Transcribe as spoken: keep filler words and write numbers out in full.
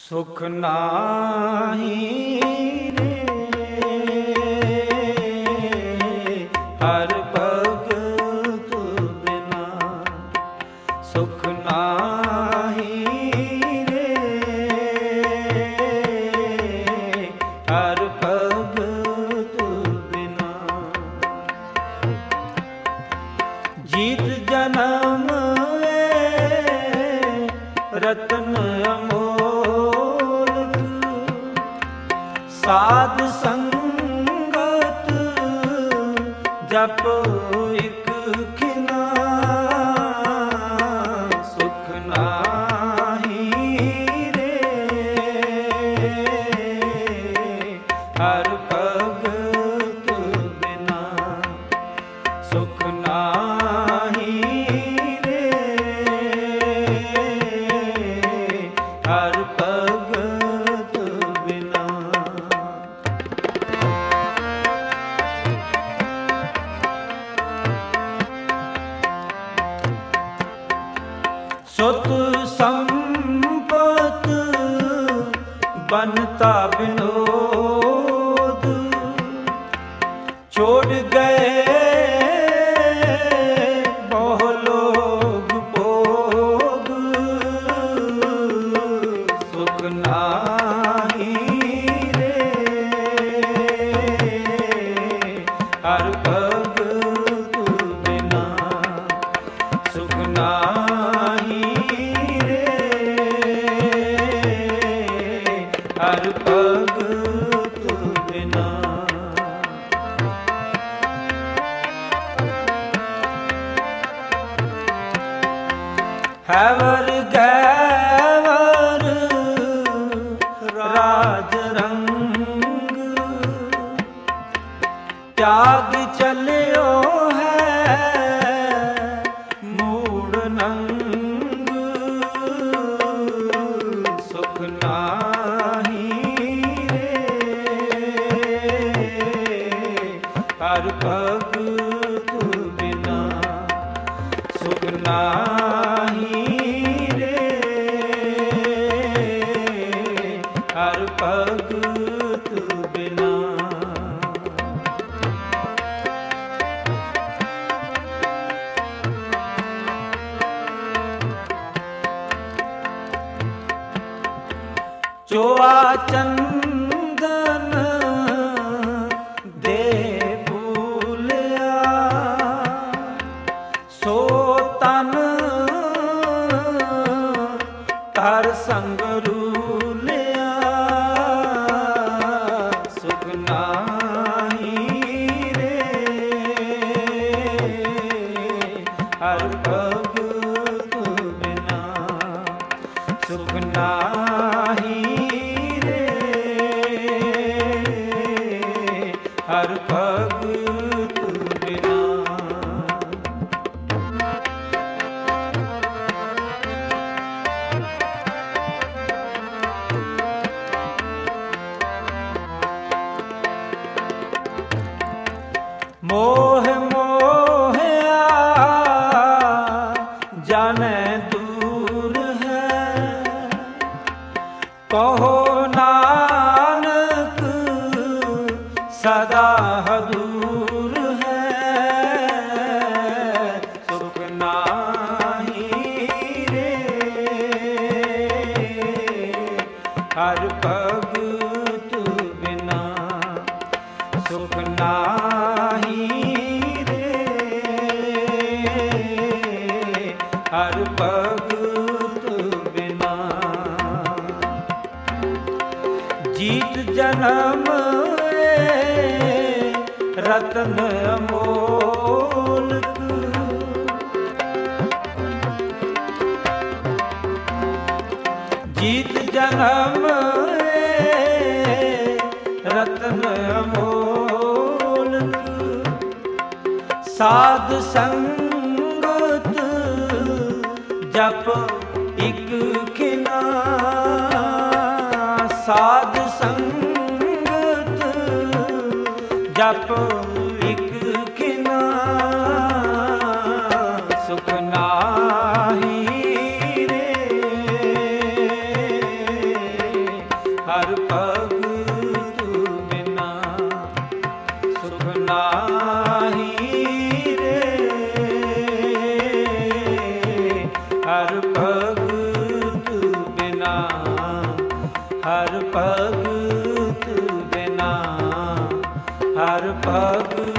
ਸੁਖ ਨਾਹੀ ਰੇ ਹਰਿ ਭਗਤ ਬਿਨਾ। ਸੁਖ ਨਾਹੀ ਰੇ ਹਰਿ ਭਗਤ ਬਿਨਾ। ਜੀਤ ਜਨਮ ਰਤਨ ਅਮੋਲਕ ਸਾਧ ਸੰਗਤ ਜਪ ਇਕ ਖਿਨਾ। ਸੁਖ ਨਾਹੀ ਰੇ ਹਰਿ ਭਗਤ ਬਿਨਾ। ਸੁਖ ਨਾਹੀ ਰੇ ਹਰਿ ਭਗਤ ਬਿਨਾ। ਸੁਤ ਸੰਪਤ ਬਨਤਾ ਬਿਨੋਦ ਛੋੜ ਗਏ ਬਹੁ ਲੋਗ ਭੋਗ। ਸੁਖ ਨਾਹੀ ਰੇ ਹਰਿ ਭਗਤ ਬਿਨਾ। ਸੁਖ ਨਾਹੀ ਰੇ ਹਰਿ ਭਗਤ ਬਿਨਾ। ਹੈਵਰ ਗੈਵਰ ਰਾਜ ਰੰਗ ਤਿਆਗ ਚਲਿਓ ਹੈ ਮੂੜ ਨੰਗ। ਸੁਖ ਨਾਹੀ ਰੇ ਹਰਿ ਭਗਤ ਬਿਨਾ। ਸੁਖ ਨਾਹੀ ਰੇ ਹਰਿ ਭਗਤ ਬਿਨਾ। ਚੋਆ ਚੰਦਨ ਦੇ ਭੂਲਿਆ ਸੋ ਤਨ ਧਰ ਸੰਗ ਰੂਲਿਆ। ਸੁਖ ਨਾਹੀ ਰੇ ਹਰਿ ਭਗਤ ਬਿਨਾ। ਸੁਖ ਨਾਹੀ ਰੇ ਹਰਿ ਭਗਤ ਬਿਨਾ। ਮੋਹ ਮੋਹਿਆ ਜਾਣੈ ਦੂਰ ਹੈ ਕਹੋ ਨਾਨਕ ਸਦਾ ਹਦੂਰ ਹੈ। ਸੁਖ ਨਾਹੀ ਰੇ ਹਰਿ ਭਗਤ ਬਿਨਾ। ਸੁਖ ਨਾਹੀ ਰੇ ਹਰਿ ਭਗਤ ਬਿਨਾ। ਜੀਤ ਜਨਮ ਰਤਨ ਅਮੋਲਕ ਜੀਤ ਜਨਮ ਰਤਨ ਅਮੋਲਕ ਸਾਧ ਸੰਗਤ ਜਪ ਇਕ ਖਿਨਾ। ਸਾਧ ਸੰਗਤ ਜਪ ਇਕ ਖਿਨਾ। ਸੁਖ ਨਾਹੀ ਰੇ ਨਾਹੀ ਰੇ। ਹਰ ਭਗਤ ਬਿਨਾ, ਹਰ ਭਗਤ ਬਿਨਾ, ਹਰ ਭਗਤ